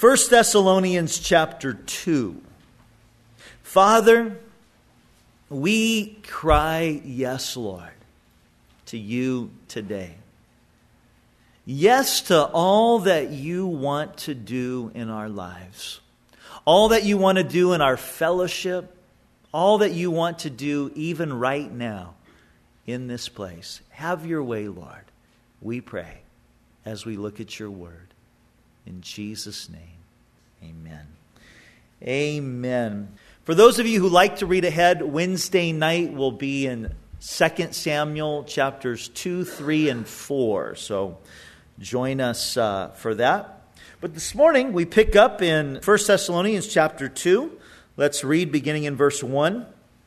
1 Thessalonians chapter 2. Father, we cry, yes, Lord, to you today. Yes to all that you want to do in our lives. All that you want to do in our fellowship. All that you want to do even right now in this place. Have your way, Lord, we pray as we look at your word. In Jesus' name, amen. Amen. For those of you who like to read ahead, Wednesday night will be in 2 Samuel chapters 2, 3, and 4. So join us for that. But this morning we pick up in 1 Thessalonians chapter 2. Let's read beginning in verse 1.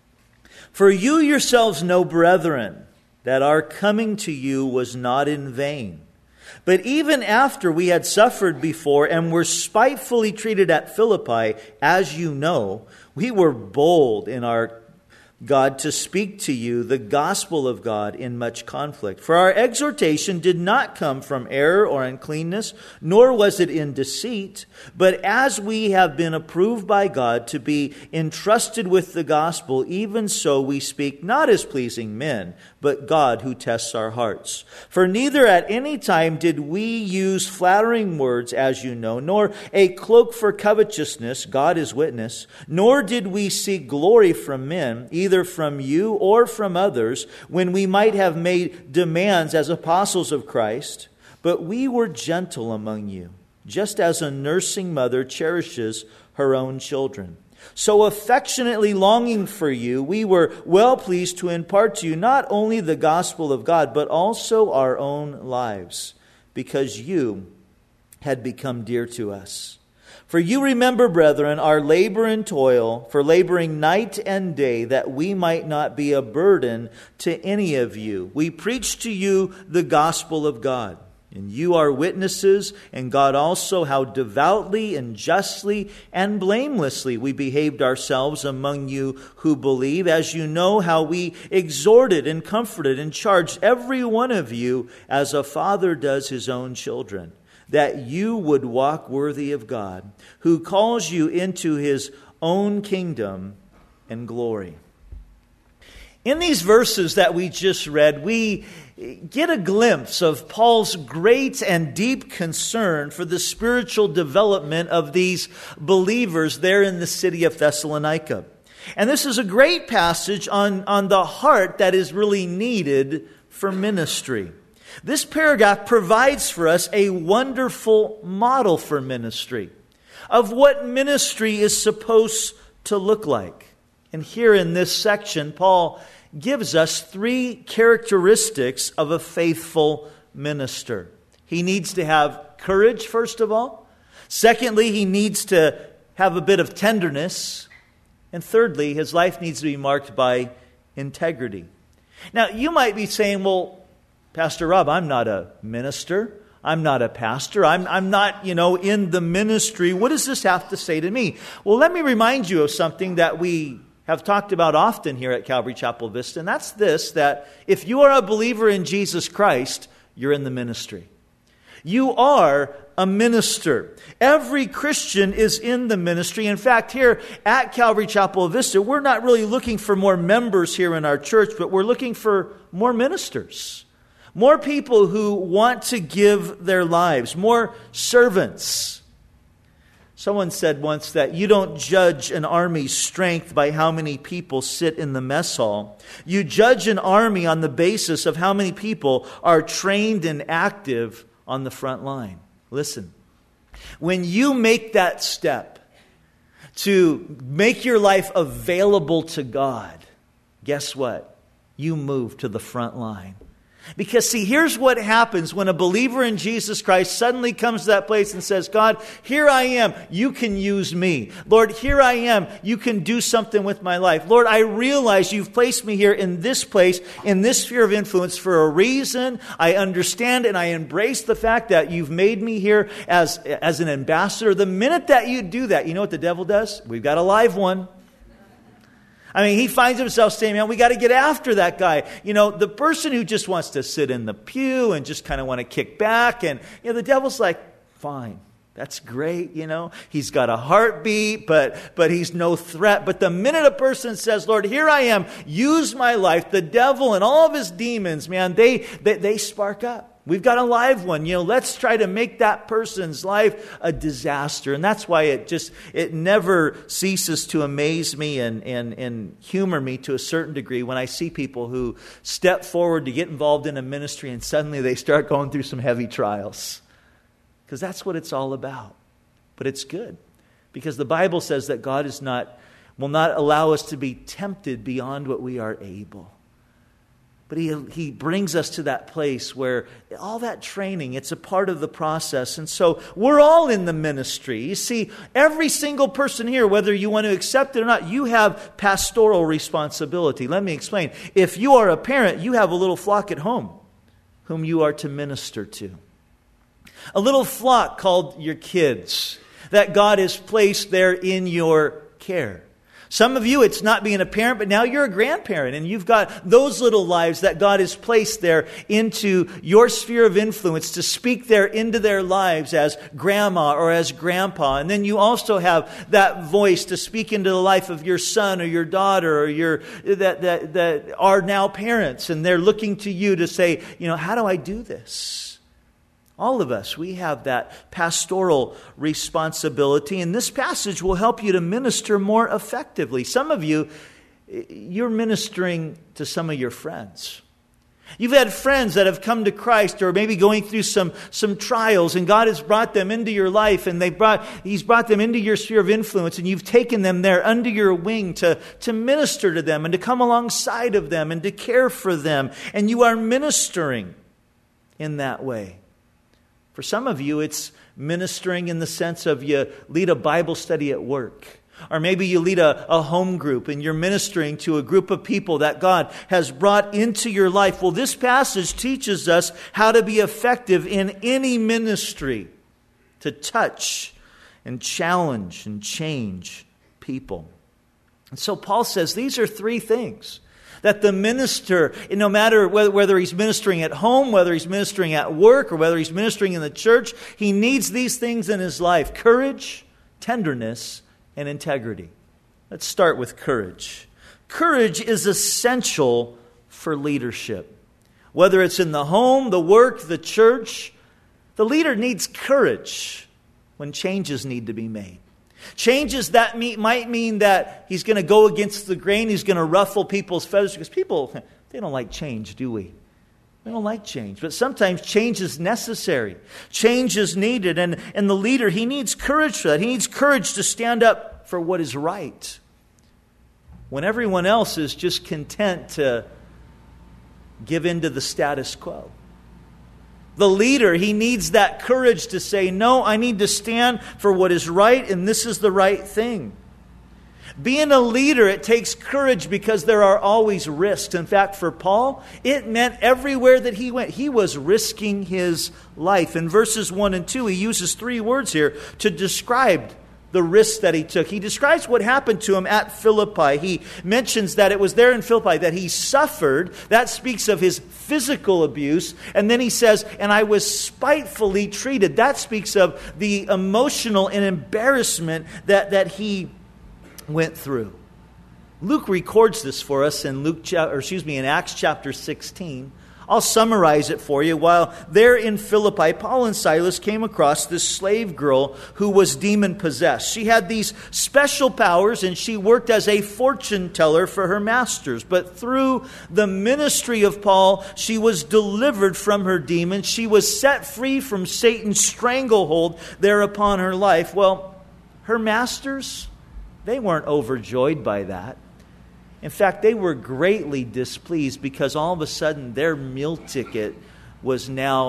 For you yourselves know, brethren, that our coming to you was not in vain. But even after we had suffered before and were spitefully treated at Philippi, as you know, we were bold in our God to speak to you the gospel of God in much conflict. For our exhortation did not come from error or uncleanness, nor was it in deceit, but as we have been approved by God to be entrusted with the gospel, even so we speak not as pleasing men, but God who tests our hearts. For neither at any time did we use flattering words, as you know, nor a cloak for covetousness, God is witness, nor did we seek glory from men, either from you or from others, when we might have made demands as apostles of Christ. But we were gentle among you, just as a nursing mother cherishes her own children. So affectionately longing for you, we were well pleased to impart to you not only the gospel of God, but also our own lives, because you had become dear to us. For you remember, brethren, our labor and toil, for laboring night and day, that we might not be a burden to any of you. We preach to you the gospel of God. And you are witnesses, and God also, how devoutly and justly and blamelessly we behaved ourselves among you who believe, as you know how we exhorted and comforted and charged every one of you as a father does his own children, that you would walk worthy of God, who calls you into his own kingdom and glory. In these verses that we just read, we get a glimpse of Paul's great and deep concern for the spiritual development of these believers there in the city of Thessalonica. And this is a great passage on the heart that is really needed for ministry. This paragraph provides for us a wonderful model for ministry, of what ministry is supposed to look like. And here in this section, Paul gives us three characteristics of a faithful minister. He needs to have courage, first of all. Secondly, he needs to have a bit of tenderness. And thirdly, his life needs to be marked by integrity. Now, you might be saying, well, Pastor Rob, I'm not a minister. I'm not a pastor. I'm not, in the ministry. What does this have to say to me? Well, let me remind you of something that we have talked about often here at Calvary Chapel Vista, and that's this, that if you are a believer in Jesus Christ, you're in the ministry. You are a minister. Every Christian is in the ministry. In fact, here at Calvary Chapel Vista, we're not really looking for more members here in our church, but we're looking for more ministers. More people who want to give their lives. More servants. Someone said once that you don't judge an army's strength by how many people sit in the mess hall. You judge an army on the basis of how many people are trained and active on the front line. Listen, when you make that step to make your life available to God, guess what? You move to the front line. Because see, here's what happens when a believer in Jesus Christ suddenly comes to that place and says, God, here I am. You can use me. Lord, here I am. You can do something with my life. Lord, I realize you've placed me here in this place, in this sphere of influence for a reason. I understand and I embrace the fact that you've made me here as an ambassador. The minute that you do that, you know what the devil does? We've got a live one. I mean, he finds himself saying, man, we got to get after that guy. The person who just wants to sit in the pew and just kind of want to kick back. And, the devil's like, fine, That's great, He's got a heartbeat, but he's no threat. But the minute a person says, Lord, here I am, use my life, the devil and all of his demons, man, they spark up. We've got a live one. Let's try to make that person's life a disaster. And that's why it never ceases to amaze me and humor me to a certain degree when I see people who step forward to get involved in a ministry and suddenly they start going through some heavy trials. Because that's what it's all about. But it's good. Because the Bible says that God will not allow us to be tempted beyond what we are able. But He brings us to that place where all that training, it's a part of the process. And so we're all in the ministry. You see, every single person here, whether you want to accept it or not, you have pastoral responsibility. Let me explain. If you are a parent, you have a little flock at home whom you are to minister to. A little flock called your kids that God has placed there in your care. Some of you, it's not being a parent, but now you're a grandparent and you've got those little lives that God has placed there into your sphere of influence to speak there into their lives as grandma or as grandpa. And then you also have that voice to speak into the life of your son or your daughter or that are now parents, and they're looking to you to say, how do I do this? All of us, we have that pastoral responsibility, and this passage will help you to minister more effectively. Some of you, you're ministering to some of your friends. You've had friends that have come to Christ or maybe going through some trials, and God has brought them into your life, and He's brought them into your sphere of influence, and you've taken them there under your wing to minister to them and to come alongside of them and to care for them, and you are ministering in that way. For some of you, it's ministering in the sense of you lead a Bible study at work. Or maybe you lead a home group and you're ministering to a group of people that God has brought into your life. Well, this passage teaches us how to be effective in any ministry, to touch and challenge and change people. And so Paul says these are three things that the minister, no matter whether he's ministering at home, whether he's ministering at work, or whether he's ministering in the church, he needs these things in his life: courage, tenderness, and integrity. Let's start with courage. Courage is essential for leadership. Whether it's in the home, the work, the church, the leader needs courage when changes need to be made. Changes that might mean that he's going to go against the grain. He's going to ruffle people's feathers, because people, they don't like change, do we? We don't like change. But sometimes change is necessary. Change is needed. And the leader, he needs courage for that. He needs courage to stand up for what is right when everyone else is just content to give in to the status quo. The leader, he needs that courage to say, no, I need to stand for what is right, and this is the right thing. Being a leader, it takes courage because there are always risks. In fact, for Paul, it meant everywhere that he went, he was risking his life. In verses 1 and 2, he uses three words here to describe the risks that he took. He describes what happened to him at Philippi. He mentions that it was there in Philippi that he suffered. That speaks of his physical abuse. And then he says, and I was spitefully treated. That speaks of the emotional and embarrassment that he went through. Luke records this for us in in Acts chapter 16. I'll summarize it for you. While there in Philippi, Paul and Silas came across this slave girl who was demon-possessed. She had these special powers, and she worked as a fortune teller for her masters. But through the ministry of Paul, she was delivered from her demons. She was set free from Satan's stranglehold there upon her life. Well, her masters, they weren't overjoyed by that. In fact, they were greatly displeased because all of a sudden their meal ticket was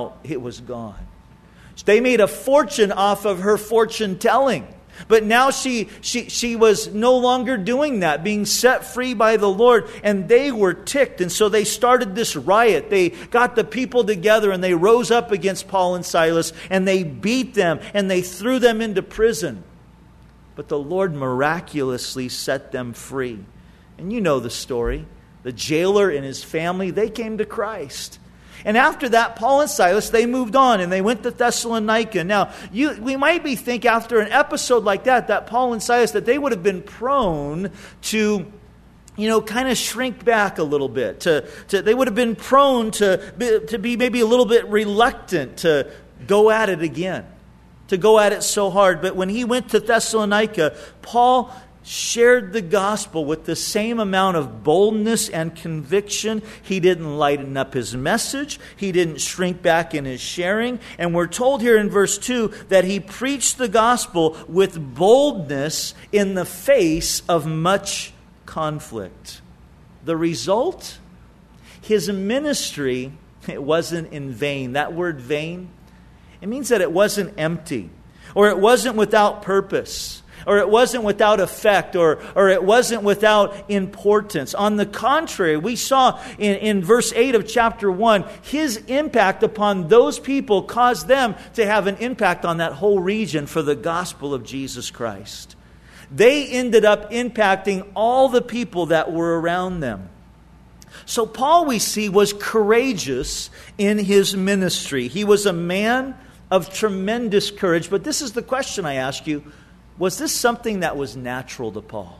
gone. They made a fortune off of her fortune telling. But now she was no longer doing that, being set free by the Lord. And they were ticked. And so they started this riot. They got the people together and they rose up against Paul and Silas. And they beat them and they threw them into prison. But the Lord miraculously set them free. And you know the story. The jailer and his family, they came to Christ. And after that, Paul and Silas, they moved on and they went to Thessalonica. Now, we might be think after an episode like that Paul and Silas, that they would have been prone to, kind of shrink back a little bit. They would have been prone to be maybe a little bit reluctant to go at it again, to go at it so hard. But when he went to Thessalonica, Paul shared the gospel with the same amount of boldness and conviction. He didn't lighten up his message. He didn't shrink back in his sharing. And we're told here in verse 2 that he preached the gospel with boldness in the face of much conflict. The result? His ministry, it wasn't in vain. That word vain, it means that it wasn't empty, or it wasn't without purpose, or it wasn't without effect, or it wasn't without importance. On the contrary, we saw in verse 8 of chapter 1, his impact upon those people caused them to have an impact on that whole region for the gospel of Jesus Christ. They ended up impacting all the people that were around them. So Paul, we see, was courageous in his ministry. He was a man of tremendous courage. But this is the question I ask you. Was this something that was natural to Paul?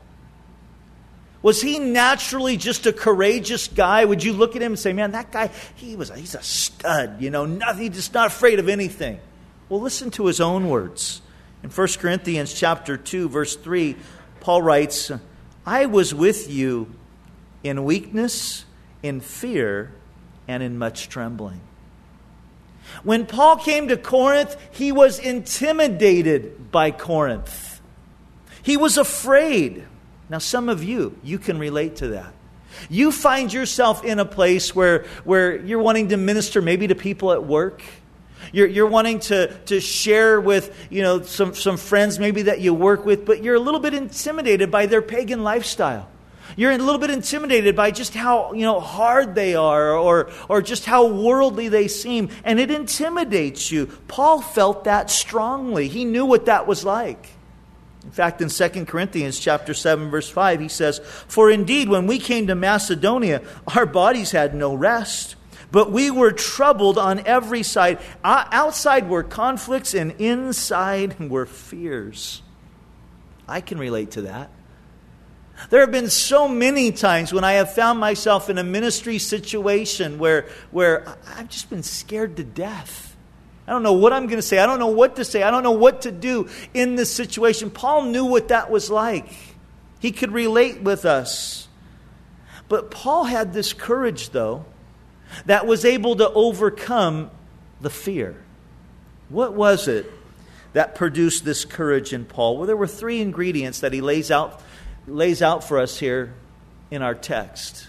Was he naturally just a courageous guy? Would you look at him and say, man, that guy, he's a stud, nothing, just not afraid of anything. Well, listen to his own words. In 1 Corinthians chapter 2, verse 3, Paul writes, I was with you in weakness, in fear, and in much trembling. When Paul came to Corinth, he was intimidated by Corinth. He was afraid. Now, some of you can relate to that. You find yourself in a place where you're wanting to minister maybe to people at work. You're wanting to share with some friends maybe that you work with, but you're a little bit intimidated by their pagan lifestyle. You're a little bit intimidated by just how hard they are, or just how worldly they seem, and it intimidates you. Paul felt that strongly. He knew what that was like. In fact, in 2 Corinthians chapter 7, verse 5, he says, For indeed, when we came to Macedonia, our bodies had no rest, but we were troubled on every side. Outside were conflicts, and inside were fears. I can relate to that. There have been so many times when I have found myself in a ministry situation where I've just been scared to death. I don't know what I'm going to say. I don't know what to say. I don't know what to do in this situation. Paul knew what that was like. He could relate with us. But Paul had this courage, though, that was able to overcome the fear. What was it that produced this courage in Paul? Well, there were three ingredients that he lays out for us here in our text.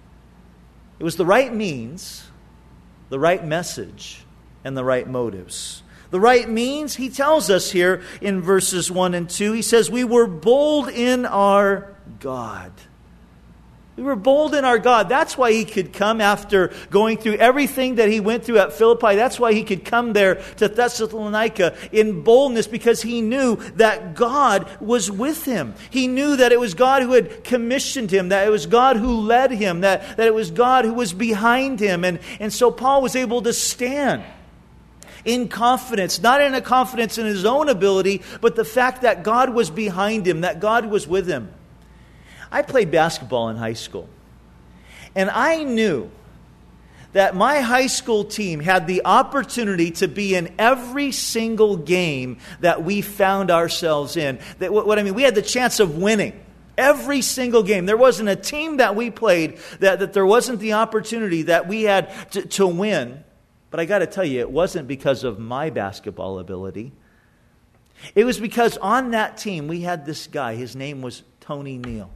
It was the right means, the right message, and the right motives. The right means, he tells us here in verses 1 and 2, he says, we were bold in our God. We were bold in our God. That's why he could come after going through everything that he went through at Philippi. That's why he could come there to Thessalonica in boldness, because he knew that God was with him. He knew that it was God who had commissioned him, that it was God who led him, that it was God who was behind him. And so Paul was able to stand in confidence, not in a confidence in his own ability, but the fact that God was behind him, that God was with him. I played basketball in high school, and I knew that my high school team had the opportunity to be in every single game that we found ourselves in. We had the chance of winning every single game. There wasn't a team that we played that there wasn't the opportunity that we had to win. But I got to tell you, it wasn't because of my basketball ability. It was because on that team we had this guy. His name was Tony Neal.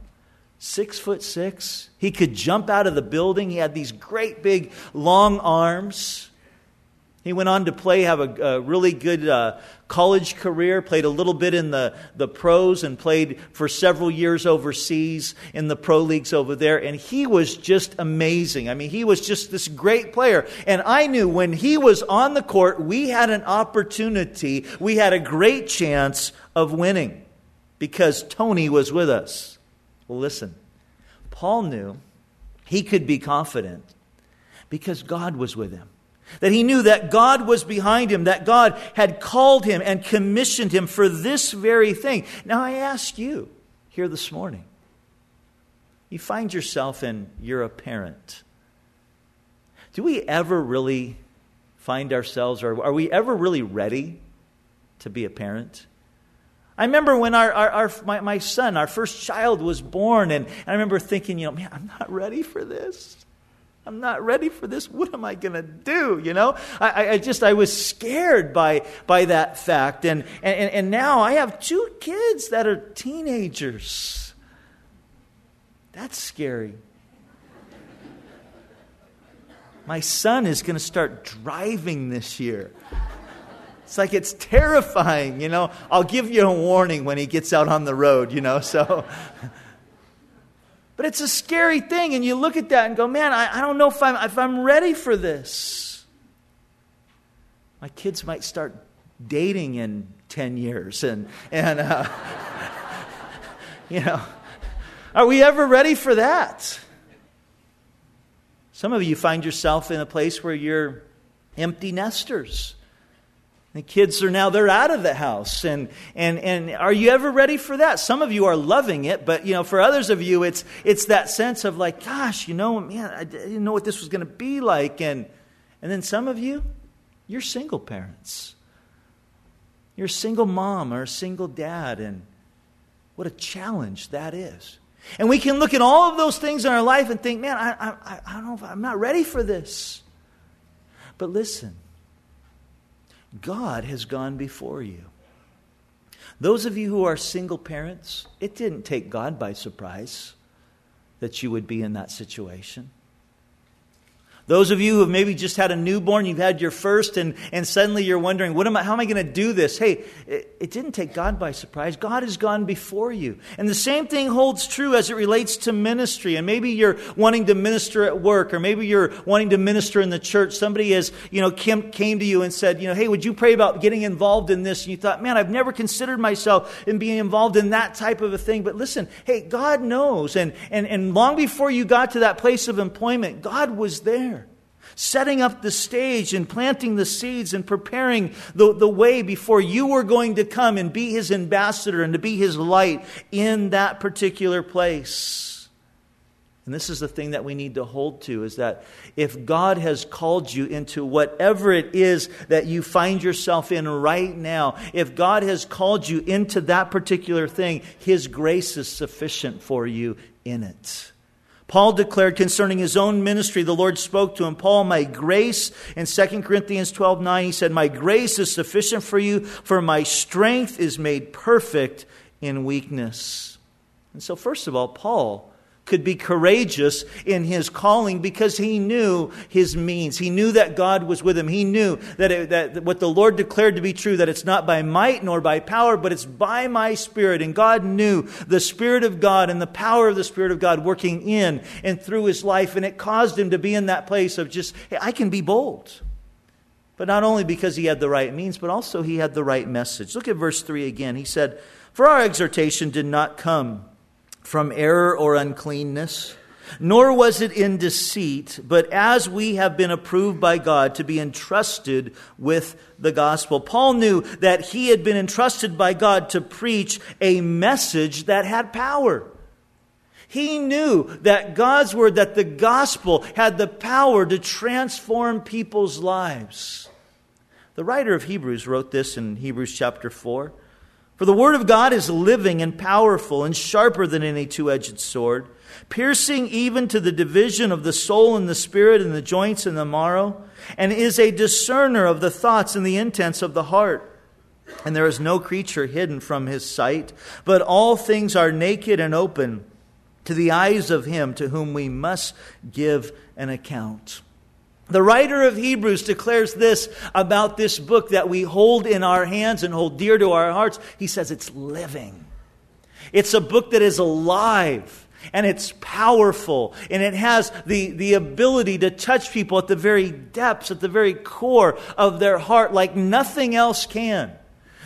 6'6". He could jump out of the building. He had these great big long arms. He went on to have a really good college career, played a little bit in the pros, and played for several years overseas in the pro leagues over there. And he was just amazing. I mean, he was just this great player. And I knew when he was on the court, we had an opportunity. We had a great chance of winning because Tony was with us. Well, listen, Paul knew he could be confident Because God was with him. That he knew that God was behind him, that God had called him and commissioned him for this very thing. Now I ask you here this morning, you find yourself and you're a parent. Do we ever really find ourselves, or are we ever really ready to be a parent? I remember when my son, our first child, was born, and I remember thinking, man, I'm not ready for this. I'm not ready for this. What am I going to do? I was scared by that fact. And now I have 2 kids that are teenagers. That's scary. My son is going to start driving this year. It's like it's terrifying, I'll give you a warning when he gets out on the road, so... But it's a scary thing, and you look at that and go, man, I don't know if I'm ready for this. My kids might start dating in 10 years, and are we ever ready for that? Some of you find yourself in a place where you're empty nesters. The kids they're out of the house. And are you ever ready for that? Some of you are loving it, but for others of you, it's that sense of like, gosh, man, I didn't know what this was going to be like. And then some of you, you're single parents. You're a single mom or a single dad, and what a challenge that is. And we can look at all of those things in our life and think, man, I don't know if I'm not ready for this. But listen. God has gone before you. Those of you who are single parents, it didn't take God by surprise that you would be in that situation. Those of you who have maybe just had a newborn, you've had your first, and suddenly you're wondering, how am I going to do this? Hey, it didn't take God by surprise. God has gone before you. And the same thing holds true as it relates to ministry. And maybe you're wanting to minister at work, or maybe you're wanting to minister in the church. Somebody has, came to you and said, hey, would you pray about getting involved in this? And you thought, man, I've never considered myself in being involved in that type of a thing. But listen, hey, God knows. And long before you got to that place of employment, God was there, setting up the stage and planting the seeds and preparing the way before you were going to come and be His ambassador and to be His light in that particular place. And this is the thing that we need to hold to, is that if God has called you into whatever it is that you find yourself in right now, if God has called you into that particular thing, His grace is sufficient for you in it. Paul declared concerning his own ministry, the Lord spoke to him, Paul, my grace, in 2 Corinthians 12:9, he said, my grace is sufficient for you, for my strength is made perfect in weakness. And so first of all, Paul could be courageous in his calling because he knew his means. He knew that God was with him. He knew that what the Lord declared to be true, that it's not by might nor by power, but it's by my Spirit. And God knew the Spirit of God and the power of the Spirit of God working in and through his life. And it caused him to be in that place of just, hey, I can be bold. But not only because he had the right means, but also he had the right message. Look at verse 3 again. He said, for our exhortation did not come from error or uncleanness, nor was it in deceit, but as we have been approved by God to be entrusted with the gospel. Paul knew that he had been entrusted by God to preach a message that had power. He knew that God's word, that the gospel had the power to transform people's lives. The writer of Hebrews wrote this in Hebrews chapter 4. For the word of God is living and powerful and sharper than any two-edged sword, piercing even to the division of the soul and the spirit and the joints and the marrow, and is a discerner of the thoughts and the intents of the heart. And there is no creature hidden from his sight, but all things are naked and open to the eyes of him to whom we must give an account. The writer of Hebrews declares this about this book that we hold in our hands and hold dear to our hearts. He says it's living. It's a book that is alive and it's powerful and it has the ability to touch people at the very depths, at the very core of their heart like nothing else can.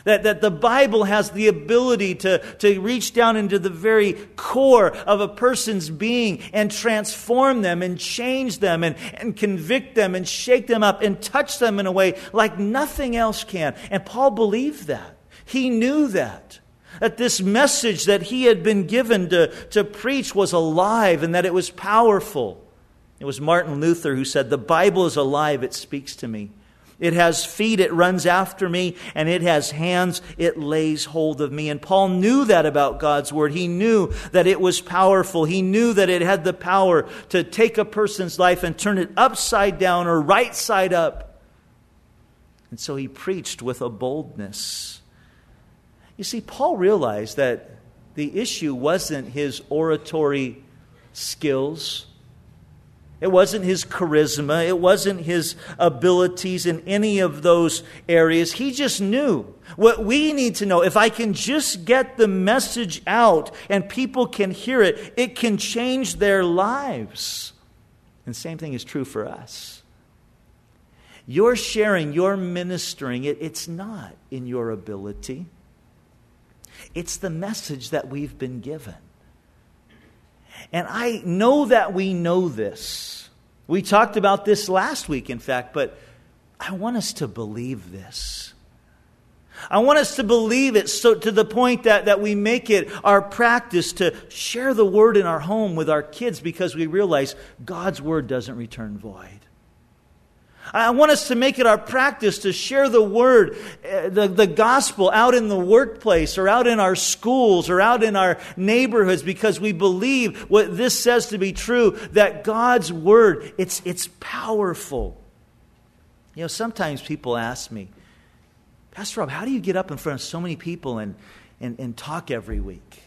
That the Bible has the ability to reach down into the very core of a person's being and transform them and change them and convict them and shake them up and touch them in a way like nothing else can. And Paul believed that. He knew that this message that he had been given to preach was alive and that it was powerful. It was Martin Luther who said, "The Bible is alive, it speaks to me. It has feet, it runs after me, and it has hands, it lays hold of me." And Paul knew that about God's Word. He knew that it was powerful. He knew that it had the power to take a person's life and turn it upside down or right side up. And so he preached with a boldness. You see, Paul realized that the issue wasn't his oratory skills. It wasn't his charisma. It wasn't his abilities in any of those areas. He just knew what we need to know. If I can just get the message out and people can hear it, it can change their lives. And the same thing is true for us. Your sharing, your ministering, it's not in your ability. It's the message that we've been given. And I know that we know this. We talked about this last week, in fact, but I want us to believe this. I want us to believe it so to the point that we make it our practice to share the Word in our home with our kids because we realize God's Word doesn't return void. I want us to make it our practice to share the Word, the gospel out in the workplace or out in our schools or out in our neighborhoods because we believe what this says to be true, that God's Word, it's powerful. You know, sometimes people ask me, "Pastor Rob, how do you get up in front of so many people and talk every week?"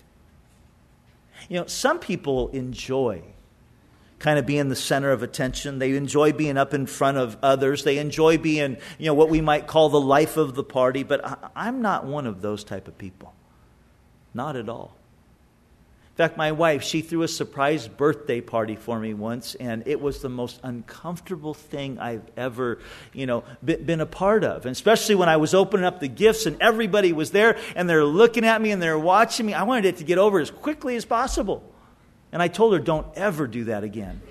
You know, some people enjoy kind of being the center of attention. They enjoy being up in front of others. They enjoy being, what we might call the life of the party. But I'm not one of those type of people. Not at all. In fact, my wife, she threw a surprise birthday party for me once, and it was the most uncomfortable thing I've ever, been a part of. And especially when I was opening up the gifts and everybody was there and they're looking at me and they're watching me. I wanted it to get over as quickly as possible. And I told her, "Don't ever do that again."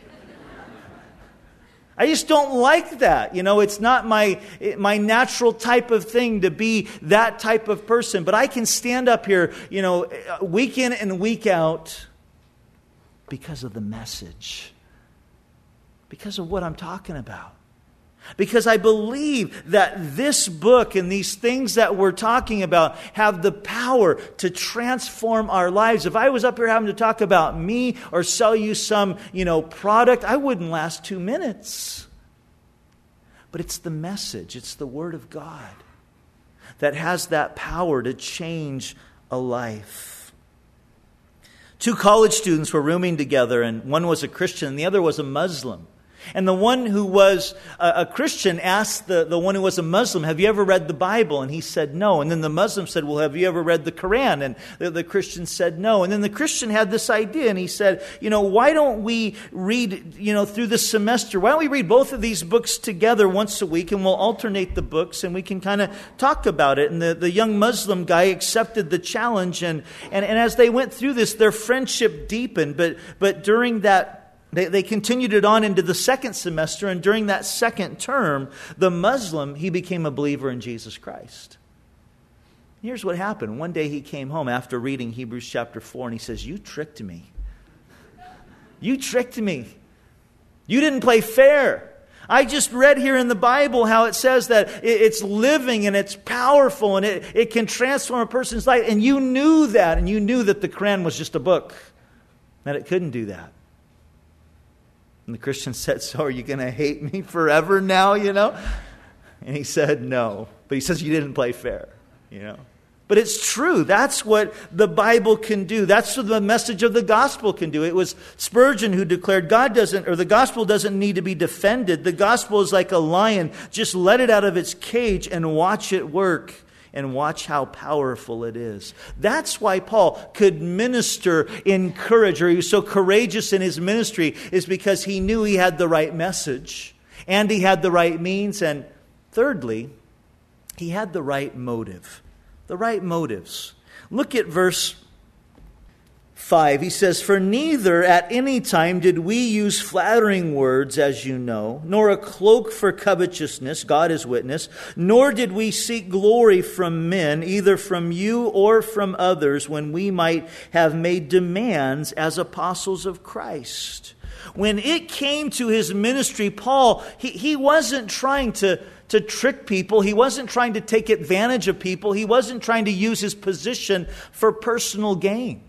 I just don't like that. It's not my natural type of thing to be that type of person. But I can stand up here, week in and week out because of the message. Because of what I'm talking about. Because I believe that this book and these things that we're talking about have the power to transform our lives. If I was up here having to talk about me or sell you some, product, I wouldn't last 2 minutes. But it's the message, it's the Word of God that has that power to change a life. 2 college students were rooming together, and one was a Christian and the other was a Muslim. And the one who was a Christian asked the one who was a Muslim, "Have you ever read the Bible?" And he said no. And then the Muslim said, "Well, have you ever read the Quran?" And the Christian said no. And then the Christian had this idea and he said, "Why don't we read, through the semester? Why don't we read both of these books together once a week and we'll alternate the books and we can kind of talk about it." And the young Muslim guy accepted the challenge. And as they went through this, their friendship deepened. But during that, They continued it on into the second semester, and during that second term, the Muslim, he became a believer in Jesus Christ. Here's what happened. One day he came home after reading Hebrews chapter 4, and he says, "You tricked me. You tricked me. You didn't play fair. I just read here in the Bible how it says that it's living and it's powerful and it can transform a person's life, and you knew that, and you knew that the Quran was just a book, that it couldn't do that." And the Christian said, "So are you going to hate me forever now, And he said, "No." But he says, "You didn't play fair, But it's true. That's what the Bible can do. That's what the message of the gospel can do. It was Spurgeon who declared the gospel doesn't need to be defended. The gospel is like a lion. Just let it out of its cage and watch it work. And watch how powerful it is. That's why Paul could minister in courage, or he was so courageous in his ministry, is because he knew he had the right message, and he had the right means, and thirdly, he had the right motive. The right motives. Look at verse 5. He says, "For neither at any time did we use flattering words, as you know, nor a cloak for covetousness, God is witness, nor did we seek glory from men, either from you or from others, when we might have made demands as apostles of Christ." When it came to his ministry, Paul, he wasn't trying to trick people. He wasn't trying to take advantage of people. He wasn't trying to use his position for personal gain.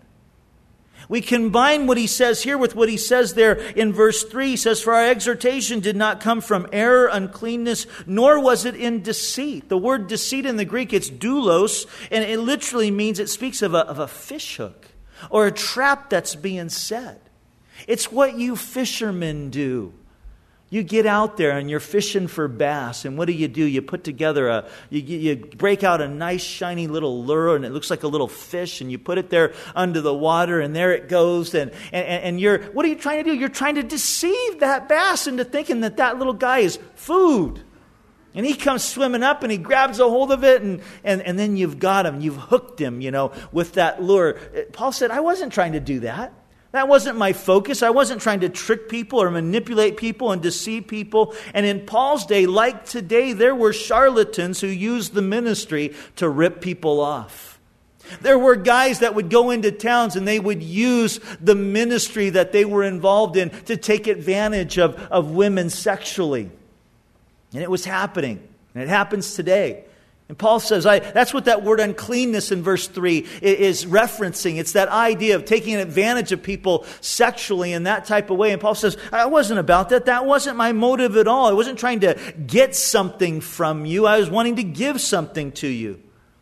We combine what he says here with what he says there in verse 3. He says, "For our exhortation did not come from error, uncleanness, nor was it in deceit." The word deceit in the Greek, it's doulos, and it literally means, it speaks of a fish hook or a trap that's being set. It's what you fishermen do. You get out there and you're fishing for bass, and what do? You put together you break out a nice shiny little lure, and it looks like a little fish, and you put it there under the water, and there it goes. And what are you trying to do? You're trying to deceive that bass into thinking that little guy is food. And he comes swimming up and he grabs a hold of it, and then you've got him, you've hooked him, with that lure. Paul said, I wasn't trying to do that. That wasn't my focus. I wasn't trying to trick people or manipulate people and deceive people. And in Paul's day, like today, there were charlatans who used the ministry to rip people off. There were guys that would go into towns and they would use the ministry that they were involved in to take advantage of women sexually. And it was happening. And it happens today. And Paul says, that's what that word uncleanness in verse 3 is referencing. It's that idea of taking advantage of people sexually in that type of way. And Paul says, I wasn't about that. That wasn't my motive at all. I wasn't trying to get something from you. I was wanting to give something to you.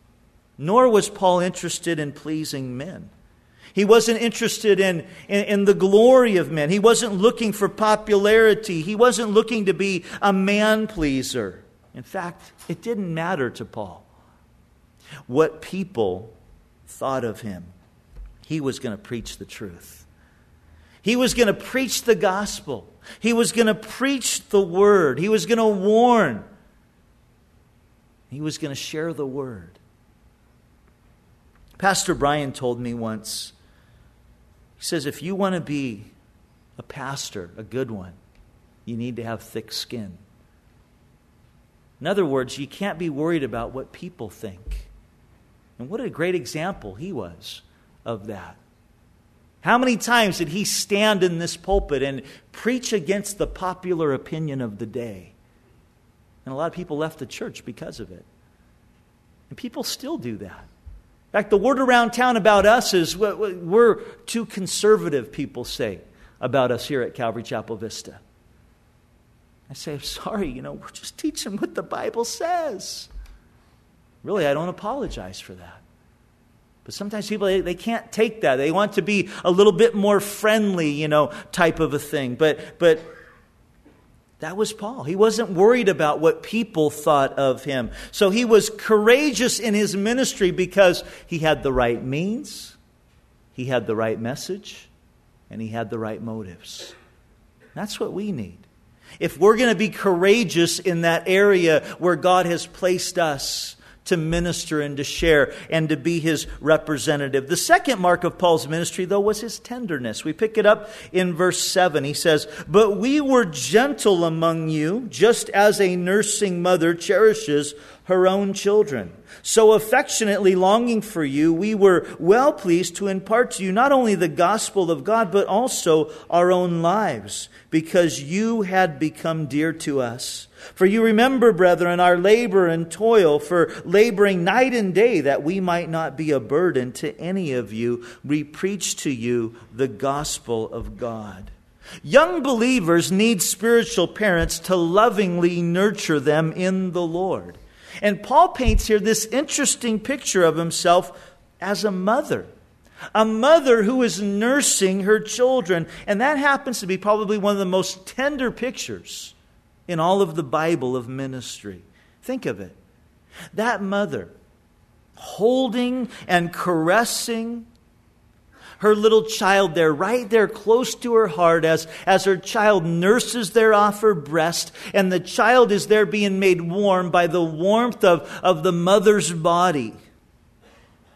Nor was Paul interested in pleasing men. He wasn't interested in the glory of men. He wasn't looking for popularity. He wasn't looking to be a man pleaser. In fact, it didn't matter to Paul what people thought of him. He was going to preach the truth. He was going to preach the gospel. He was going to preach the word. He was going to warn. He was going to share the word. Pastor Brian told me once, he says, if you want to be a pastor, a good one, you need to have thick skin. In other words, you can't be worried about what people think. And what a great example he was of that. How many times did he stand in this pulpit and preach against the popular opinion of the day? And a lot of people left the church because of it. And people still do that. In fact, the word around town about us is we're too conservative, people say about us here at Calvary Chapel Vista. I say, I'm sorry, we're just teaching what the Bible says. Really, I don't apologize for that. But sometimes people, they can't take that. They want to be a little bit more friendly, type of a thing. But that was Paul. He wasn't worried about what people thought of him. So he was courageous in his ministry because he had the right means, he had the right message, and he had the right motives. That's what we need. If we're going to be courageous in that area where God has placed us to minister and to share and to be his representative. The second mark of Paul's ministry, though, was his tenderness. We pick it up in verse 7. He says, "But we were gentle among you, just as a nursing mother cherishes her own children. So affectionately longing for you, we were well pleased to impart to you not only the gospel of God, but also our own lives, because you had become dear to us. For you remember, brethren, our labor and toil, for laboring night and day, that we might not be a burden to any of you. We preach to you the gospel of God." Young believers need spiritual parents to lovingly nurture them in the Lord. And Paul paints here this interesting picture of himself as a mother who is nursing her children. And that happens to be probably one of the most tender pictures in all of the Bible of ministry. Think of it. That mother holding and caressing her little child there, right there close to her heart as her child nurses there off her breast, and the child is there being made warm by the warmth of the mother's body.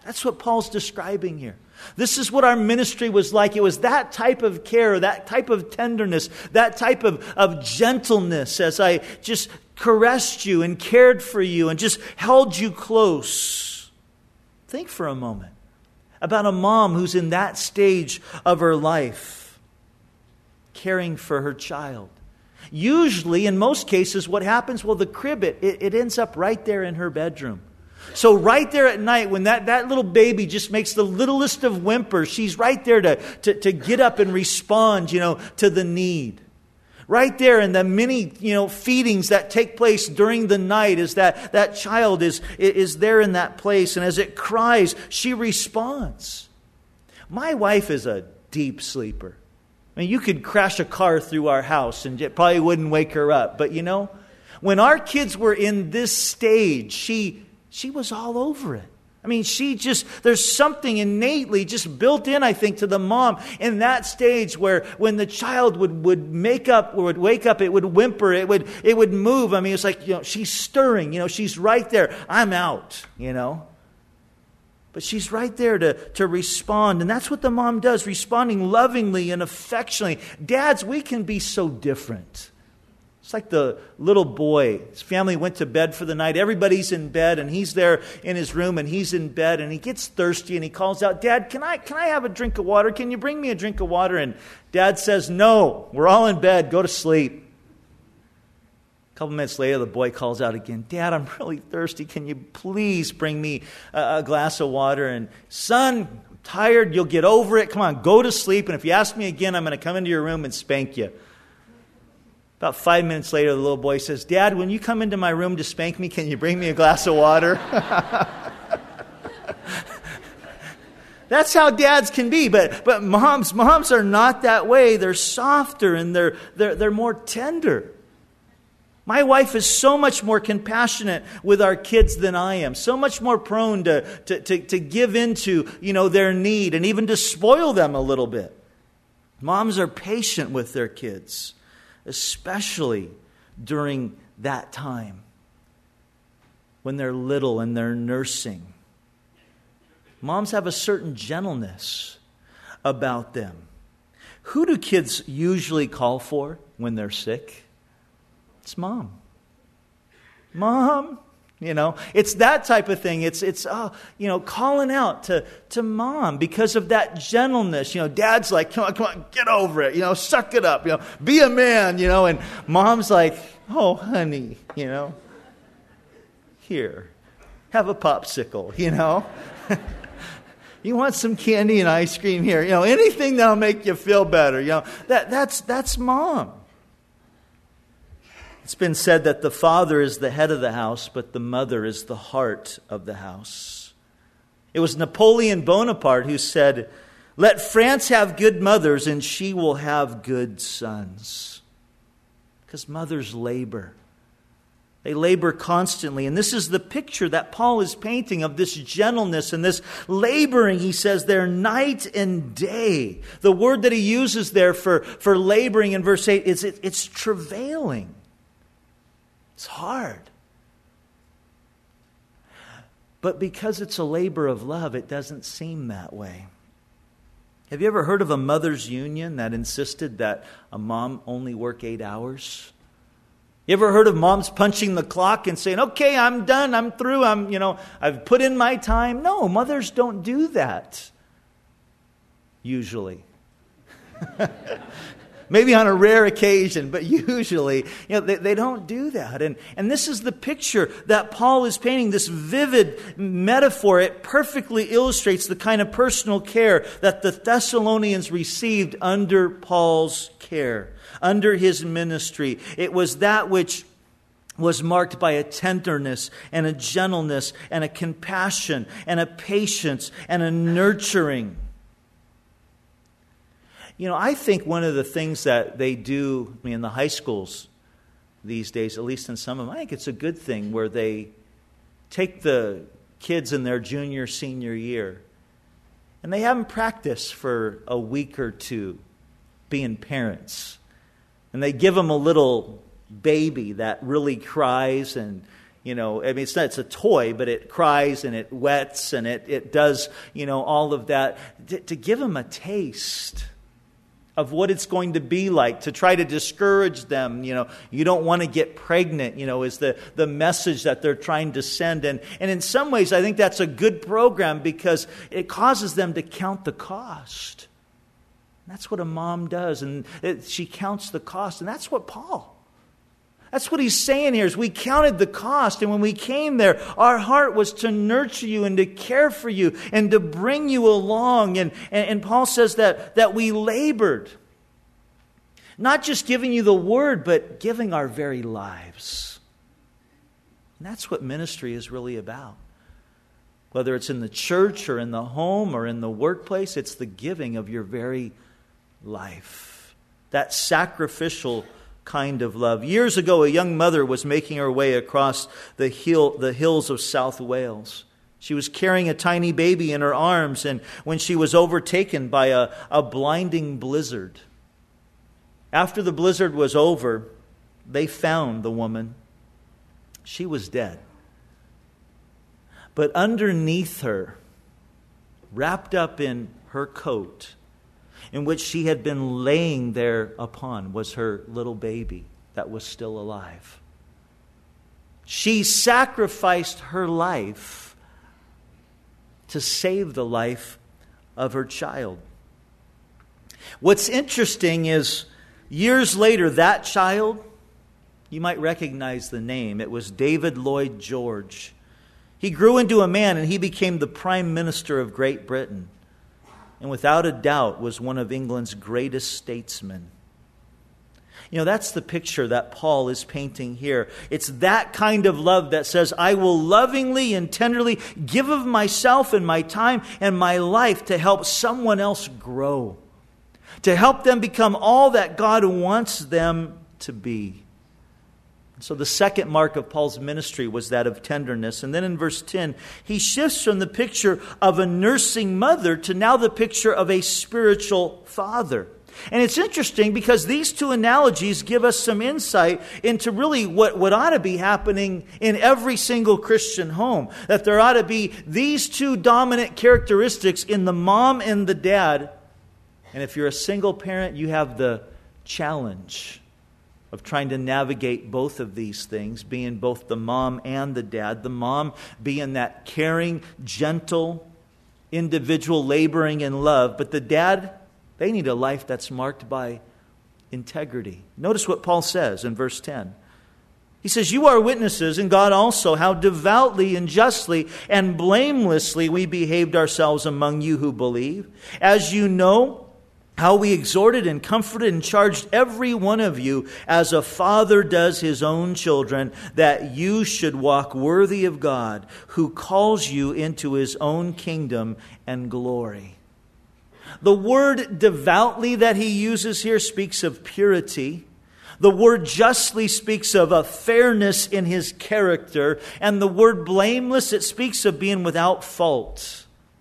That's what Paul's describing here. This is what our ministry was like. It was that type of care, that type of tenderness, that type of gentleness as I just caressed you and cared for you and just held you close. Think for a moment about a mom who's in that stage of her life, caring for her child. Usually, in most cases, what happens? Well, the crib, it ends up right there in her bedroom. So right there at night, when that little baby just makes the littlest of whimpers, she's right there to get up and respond, to the need. Right there in the many, feedings that take place during the night as that child is there in that place. And as it cries, she responds. My wife is a deep sleeper. I mean, you could crash a car through our house and it probably wouldn't wake her up. But when our kids were in this stage, she was all over it. I mean, there's something innately just built in, I think, to the mom in that stage where when the child would wake up, it would whimper, it would move. I mean, it's like, she's stirring, she's right there. I'm out, But she's right there to respond. And that's what the mom does, responding lovingly and affectionately. Dads, we can be so different. It's like the little boy. His family went to bed for the night. Everybody's in bed, and he's there in his room, and he's in bed, and he gets thirsty, and he calls out, Dad, can I have a drink of water? Can you bring me a drink of water? And Dad says, no, we're all in bed. Go to sleep. A couple minutes later, the boy calls out again, Dad, I'm really thirsty. Can you please bring me a glass of water? And son, I'm tired. You'll get over it. Come on, go to sleep. And if you ask me again, I'm going to come into your room and spank you. About 5 minutes later, the little boy says, Dad, when you come into my room to spank me, can you bring me a glass of water? That's how dads can be. But moms are not that way. They're softer and they're more tender. My wife is so much more compassionate with our kids than I am. So much more prone to give into, their need and even to spoil them a little bit. Moms are patient with their kids, especially during that time when they're little and they're nursing. Moms have a certain gentleness about them. Who do kids usually call for when they're sick? It's mom. Mom. It's that type of thing. It's calling out to mom because of that gentleness. Dad's like, come on, get over it. Suck it up. Be a man. And mom's like, oh, honey, here, have a popsicle. You want some candy and ice cream here. Anything that'll make you feel better. That's mom. It's been said that the father is the head of the house, but the mother is the heart of the house. It was Napoleon Bonaparte who said, let France have good mothers and she will have good sons. Because mothers labor. They labor constantly. And this is the picture that Paul is painting of this gentleness and this laboring, he says there, night and day. The word that he uses there for laboring in verse 8 is it's travailing. It's hard. But because it's a labor of love, it doesn't seem that way. Have you ever heard of a mother's union that insisted that a mom only work 8 hours? You ever heard of moms punching the clock and saying, okay, I'm done, I'm through, I've put in my time? No, mothers don't do that. Usually. Maybe on a rare occasion, but usually, they don't do that. And this is the picture that Paul is painting, this vivid metaphor. It perfectly illustrates the kind of personal care that the Thessalonians received under Paul's care, under his ministry. It was that which was marked by a tenderness and a gentleness and a compassion and a patience and a nurturing. I think one of the things that they do in the high schools these days, at least in some of them, I think it's a good thing where they take the kids in their junior, senior year and they have them practice for a week or two being parents. And they give them a little baby that really cries and it's a toy, but it cries and it wets and it does, all of that. To give them a taste of what it's going to be like, to try to discourage them. You don't want to get pregnant, is the message that they're trying to send. And in some ways, I think that's a good program because it causes them to count the cost. That's what a mom does, and she counts the cost. And that's what that's what he's saying here, is we counted the cost, and when we came there, our heart was to nurture you and to care for you and to bring you along. And Paul says that we labored, not just giving you the word, but giving our very lives. And that's what ministry is really about. Whether it's in the church or in the home or in the workplace, it's the giving of your very life. That sacrificial kind of love. Years ago, a young mother was making her way across the hills of South Wales. She was carrying a tiny baby in her arms, and when she was overtaken by a blinding blizzard. After the blizzard was over, they found the woman. She was dead. But underneath her, wrapped up in her coat, in which she had been laying there upon, was her little baby that was still alive. She sacrificed her life to save the life of her child. What's interesting is, years later, that child, you might recognize the name. It was David Lloyd George. He grew into a man and he became the Prime Minister of Great Britain. And without a doubt was one of England's greatest statesmen. That's the picture that Paul is painting here. It's that kind of love that says, I will lovingly and tenderly give of myself and my time and my life to help someone else grow, to help them become all that God wants them to be. So the second mark of Paul's ministry was that of tenderness. And then in verse 10, he shifts from the picture of a nursing mother to now the picture of a spiritual father. And it's interesting because these two analogies give us some insight into really what ought to be happening in every single Christian home. That there ought to be these two dominant characteristics in the mom and the dad. And if you're a single parent, you have the challenge of trying to navigate both of these things, being both the mom and the dad. The mom being that caring, gentle individual laboring in love. But the dad, they need a life that's marked by integrity. Notice what Paul says in verse 10. He says, you are witnesses, and God also, how devoutly and justly and blamelessly we behaved ourselves among you who believe. As you know, how we exhorted and comforted and charged every one of you as a father does his own children, that you should walk worthy of God, who calls you into his own kingdom and glory. The word devoutly that he uses here speaks of purity. The word justly speaks of a fairness in his character. And the word blameless, it speaks of being without fault.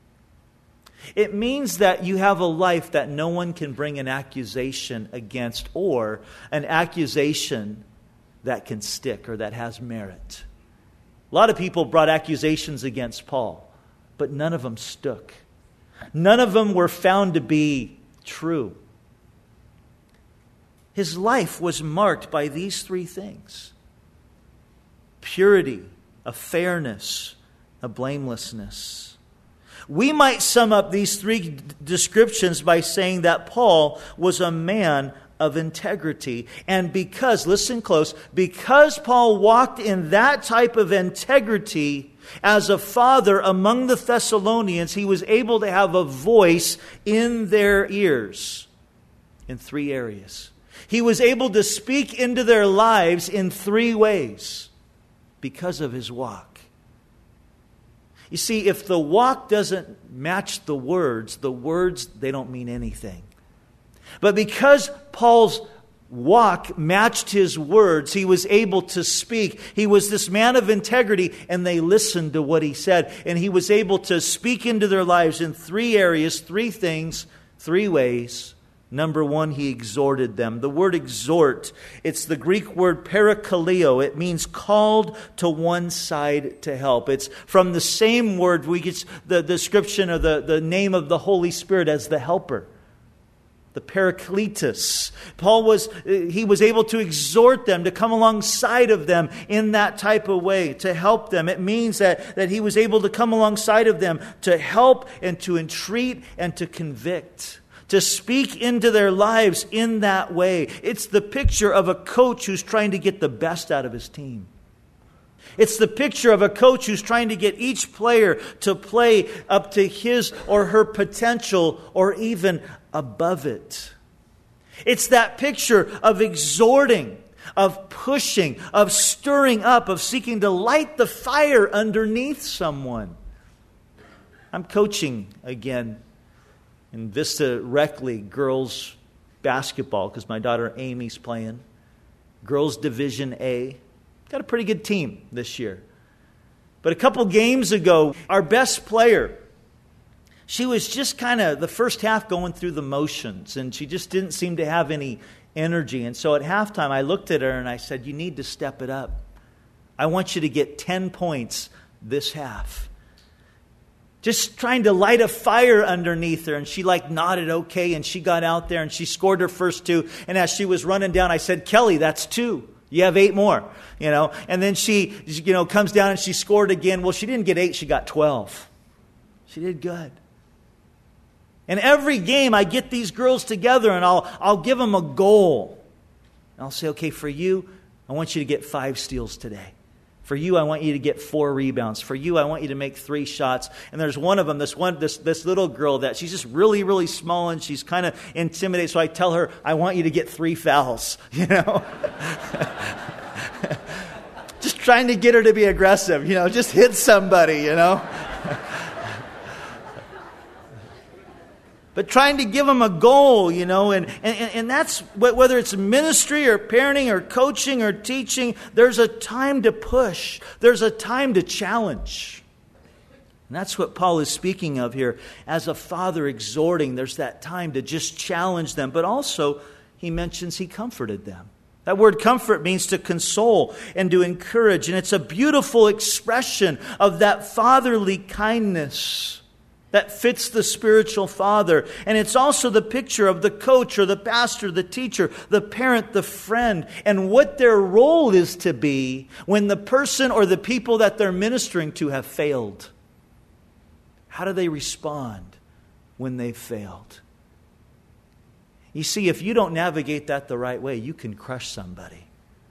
It means that you have a life that no one can bring an accusation against, or an accusation that can stick or that has merit. A lot of people brought accusations against Paul, but none of them stuck. None of them were found to be true. His life was marked by these three things: purity, a fairness, a blamelessness. We might sum up these three descriptions by saying that Paul was a man of integrity. And because, listen close, because Paul walked in that type of integrity as a father among the Thessalonians, he was able to have a voice in their ears in three areas. He was able to speak into their lives in three ways because of his walk. You see, if the walk doesn't match the words, they don't mean anything. But because Paul's walk matched his words, he was able to speak. He was this man of integrity, and they listened to what he said. And he was able to speak into their lives in three areas, three things, three ways. Number one, he exhorted them. The word exhort, it's the Greek word parakaleo. It means called to one side to help. It's from the same word we get the description of the name of the Holy Spirit as the helper. The Parakletos. Paul was able to exhort them, to come alongside of them in that type of way, to help them. It means that he was able to come alongside of them to help and to entreat and to convict, to speak into their lives in that way. It's the picture of a coach who's trying to get the best out of his team. It's the picture of a coach who's trying to get each player to play up to his or her potential or even above it. It's that picture of exhorting, of pushing, of stirring up, of seeking to light the fire underneath someone. I'm coaching again in Vista Rec League girls basketball because my daughter Amy's playing. Girls Division A. Got a pretty good team this year. But a couple games ago, our best player, she was just kind of the first half going through the motions, and she just didn't seem to have any energy. And so at halftime, I looked at her and I said, you need to step it up. I want you to get 10 points this half. Just trying to light a fire underneath her. And she nodded okay, and she got out there and she scored her first 2. And as she was running down, I said, Kelly, that's 2. You have 8 more, And then she, comes down and she scored again. Well, she didn't get 8, she got 12. She did good. And every game I get these girls together and I'll give them a goal. And I'll say, okay, for you, I want you to get 5 steals today. For you, I want you to get 4 rebounds. For you, I want you to make 3 shots. And there's one of them, this little girl that she's just really, really small and she's kind of intimidated. So I tell her, I want you to get 3 fouls, Just trying to get her to be aggressive, just hit somebody, But trying to give them a goal, and that's whether it's ministry or parenting or coaching or teaching, there's a time to push. There's a time to challenge. And that's what Paul is speaking of here. As a father exhorting, there's that time to just challenge them. But also, he mentions he comforted them. That word comfort means to console and to encourage. And it's a beautiful expression of that fatherly kindness that fits the spiritual father. And it's also the picture of the coach or the pastor, the teacher, the parent, the friend, and what their role is to be when the person or the people that they're ministering to have failed. How do they respond when they've failed? You see, if you don't navigate that the right way, you can crush somebody.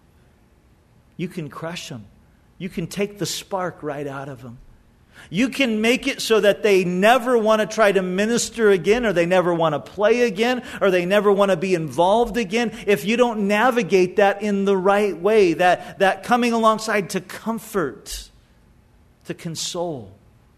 You can crush them. You can take the spark right out of them. You can make it so that they never want to try to minister again, or they never want to play again, or they never want to be involved again if you don't navigate that in the right way, that coming alongside to comfort, to console,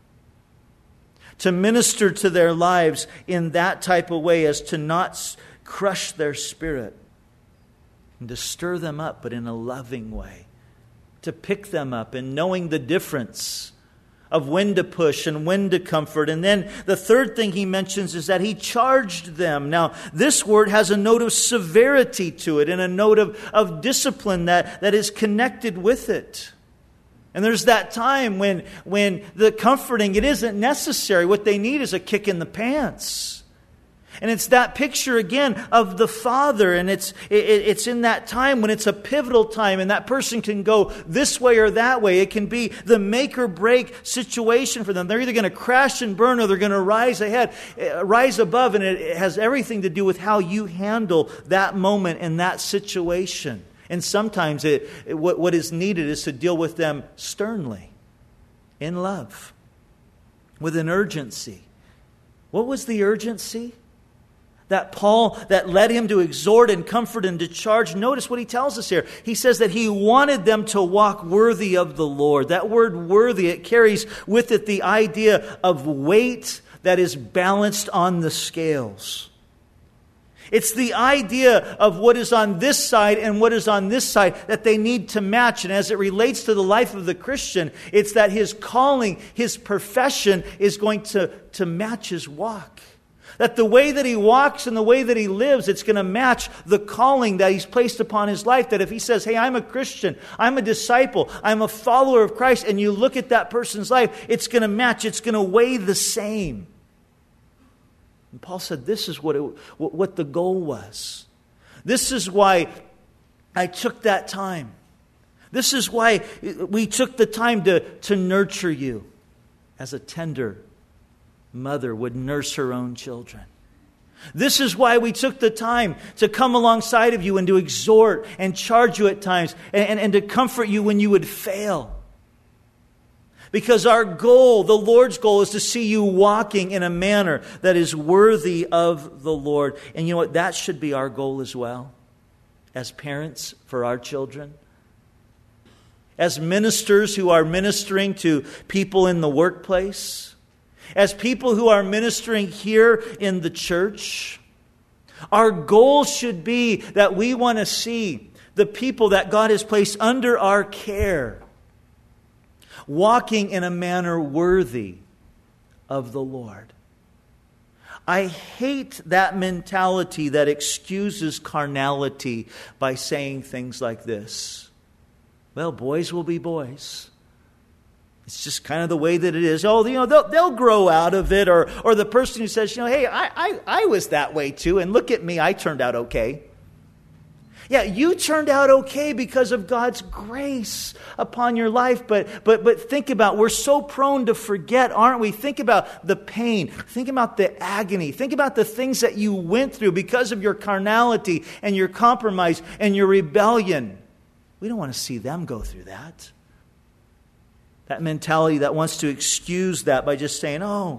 to minister to their lives in that type of way as to not crush their spirit, and to stir them up, but in a loving way, to pick them up and knowing the difference of when to push and when to comfort. And then the third thing he mentions is that he charged them. Now, this word has a note of severity to it and a note of discipline that is connected with it. And there's that time when the comforting, it isn't necessary. What they need is a kick in the pants. And it's that picture again of the father, and it's in that time when it's a pivotal time, and that person can go this way or that way. It can be the make or break situation for them. They're either going to crash and burn, or they're going to rise above, and it has everything to do with how you handle that moment and that situation. And sometimes what is needed is to deal with them sternly, in love, with an urgency. What was the urgency that led him to exhort and comfort and to charge? Notice what he tells us here. He says that he wanted them to walk worthy of the Lord. That word worthy, it carries with it the idea of weight that is balanced on the scales. It's the idea of what is on this side and what is on this side that they need to match. And as it relates to the life of the Christian, it's that his calling, his profession is going to match his walk. That the way that he walks and the way that he lives, it's going to match the calling that he's placed upon his life. That if he says, hey, I'm a Christian, I'm a disciple, I'm a follower of Christ, and you look at that person's life, it's going to match, it's going to weigh the same. And Paul said this is what the goal was. This is why I took that time. This is why we took the time to nurture you as a tender mother would nurse her own children. This is why we took the time to come alongside of you and to exhort and charge you at times and to comfort you when you would fail. Because our goal, the Lord's goal, is to see you walking in a manner that is worthy of the Lord. And you know what? That should be our goal as well, as parents for our children. As ministers who are ministering to people in the workplace. As people who are ministering here in the church. Our goal should be that we want to see the people that God has placed under our care walking in a manner worthy of the Lord. I hate that mentality that excuses carnality by saying things like this. Well, boys will be boys. It's just kind of the way that it is. Oh, you know, they'll grow out of it. Or the person who says, you know, hey, I was that way too, and look at me, I turned out okay. Yeah, you turned out okay because of God's grace upon your life. But think about, we're so prone to forget, aren't we? Think about the pain. Think about the agony. Think about the things that you went through because of your carnality and your compromise and your rebellion. We don't want to see them go through that. That mentality that wants to excuse that by just saying, oh,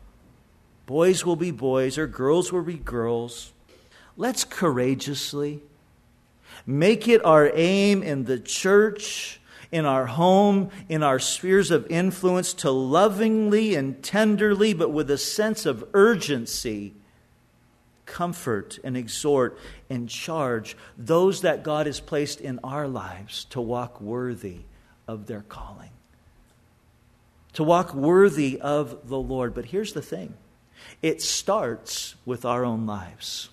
boys will be boys or girls will be girls. Let's courageously make it our aim in the church, in our home, in our spheres of influence to lovingly and tenderly, but with a sense of urgency, comfort and exhort and charge those that God has placed in our lives to walk worthy of their calling. To walk worthy of the Lord. But here's the thing. It starts with our own lives.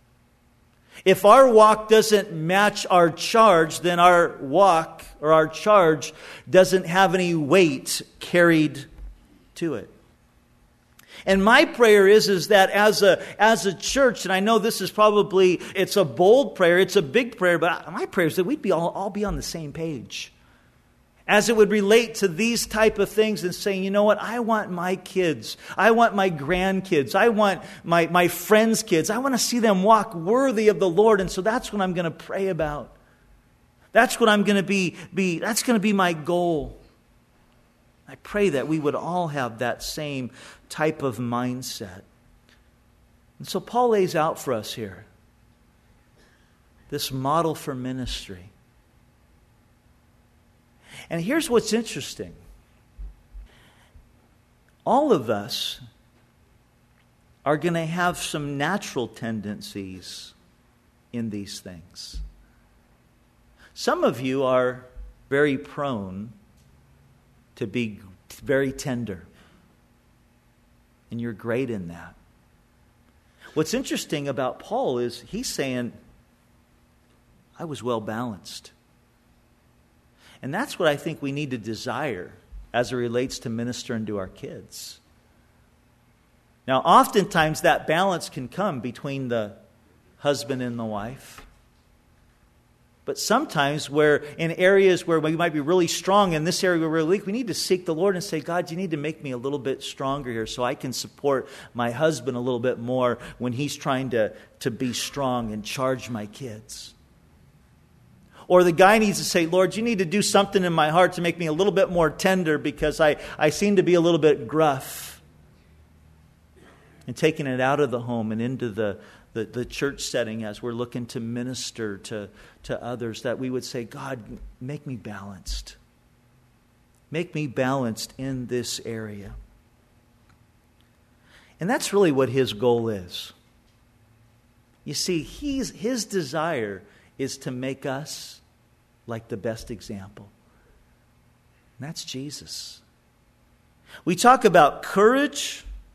If our walk doesn't match our charge, then our walk or our charge doesn't have any weight carried to it. And my prayer is that as a church, and I know this is probably, it's a bold prayer, it's a big prayer, but my prayer is that we'd all be on the same page. As it would relate to these type of things and saying, you know what, I want my kids, I want my grandkids, I want my friends' kids, I want to see them walk worthy of the Lord. And so that's what I'm going to pray about. That's what I'm going to be that's going to be my goal. I pray that we would all have that same type of mindset. And so Paul lays out for us here this model for ministry. And here's what's interesting. All of us are going to have some natural tendencies in these things. Some of you are very prone to be very tender. And you're great in that. What's interesting about Paul is he's saying, I was well balanced. And that's what I think we need to desire as it relates to ministering to our kids. Now, oftentimes that balance can come between the husband and the wife. But sometimes where in areas where we might be really strong, in this area where we're weak, we need to seek the Lord and say, God, you need to make me a little bit stronger here so I can support my husband a little bit more when he's trying to be strong and charge my kids. Or the guy needs to say, Lord, you need to do something in my heart to make me a little bit more tender because I seem to be a little bit gruff. And taking it out of the home and into the church setting as we're looking to minister to others, that we would say, God, make me balanced. Make me balanced in this area. And that's really what his goal is. You see, his desire is to make us like the best example. And that's Jesus. We talk about courage.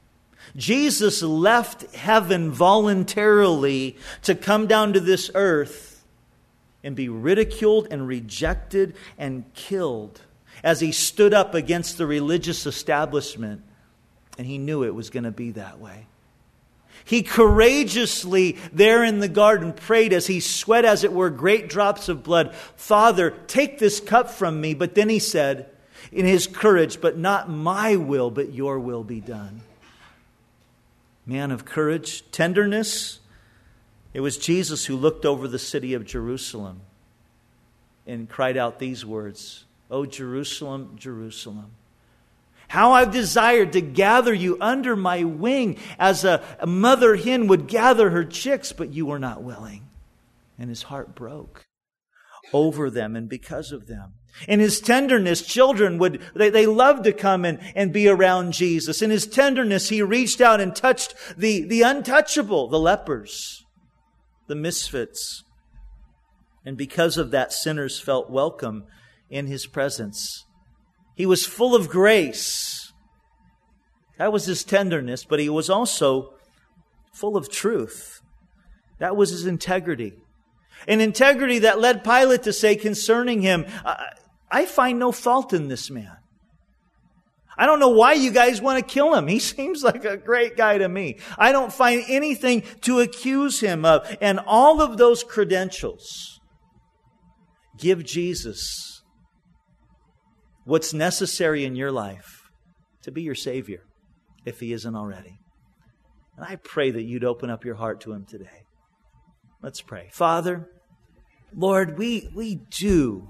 Jesus left heaven voluntarily to come down to this earth and be ridiculed and rejected and killed as he stood up against the religious establishment. And he knew it was going to be that way. He courageously there in the garden prayed as he sweat, as it were, great drops of blood, "Father, take this cup from me." But then he said, in his courage, "But not my will, but your will be done." Man of courage, tenderness. It was Jesus who looked over the city of Jerusalem and cried out these words, "O Jerusalem, Jerusalem, how I've desired to gather you under my wing as a mother hen would gather her chicks, but you were not willing." And his heart broke over them and because of them. In his tenderness, children they loved to come and be around Jesus. In his tenderness, he reached out and touched the untouchable, the lepers, the misfits. And because of that, sinners felt welcome in his presence. He was full of grace. That was his tenderness, but he was also full of truth. That was his integrity. An integrity that led Pilate to say concerning him, "I find no fault in this man. I don't know why you guys want to kill him. He seems like a great guy to me. I don't find anything to accuse him of." And all of those credentials give Jesus what's necessary in your life to be your Savior, if He isn't already. And I pray that you'd open up your heart to Him today. Let's pray. Father, Lord, we do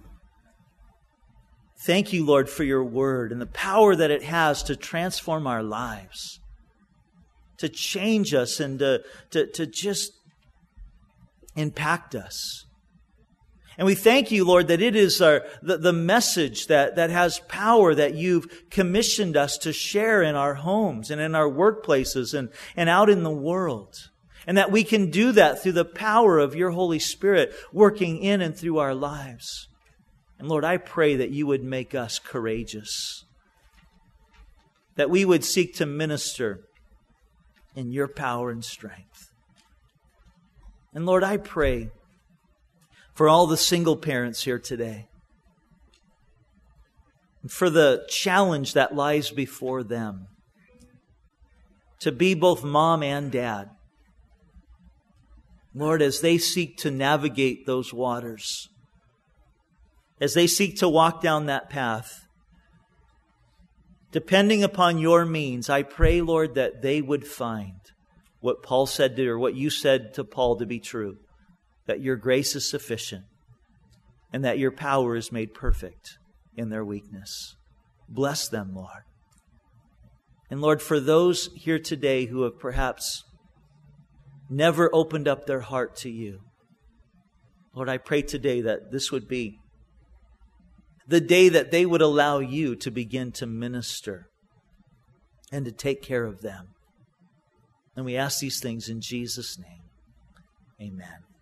thank you, Lord, for your word and the power that it has to transform our lives, to change us and to just impact us. And we thank you, Lord, that it is the message that has power that you've commissioned us to share in our homes and in our workplaces and out in the world. And that we can do that through the power of your Holy Spirit working in and through our lives. And Lord, I pray that you would make us courageous. That we would seek to minister in your power and strength. And Lord, I pray for all the single parents here today, and for the challenge that lies before them to be both mom and dad. Lord, as they seek to navigate those waters, as they seek to walk down that path, depending upon your means, I pray, Lord, that they would find what Paul said to, or what you said to Paul to be true, that your grace is sufficient and that your power is made perfect in their weakness. Bless them, Lord. And Lord, for those here today who have perhaps never opened up their heart to you, Lord, I pray today that this would be the day that they would allow you to begin to minister and to take care of them. And we ask these things in Jesus' name. Amen.